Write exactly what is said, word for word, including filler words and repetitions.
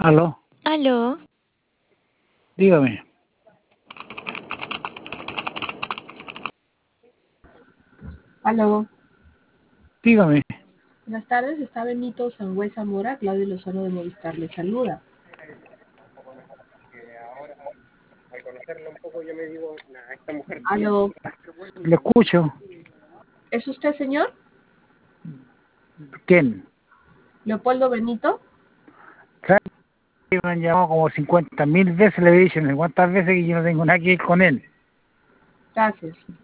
Aló, Aló, dígame. Aló, Dígame. buenas tardes, está Benito Sangüesa Zamora, Claudio Lozano de Movistar le saluda. Aló, Le escucho. ¿es usted señor? ¿Quién? Leopoldo Benito. ¿Sabe que me han llamado como cincuenta mil veces? Le he dicho no sé cuántas veces que yo no tengo nada que ver con él. Gracias.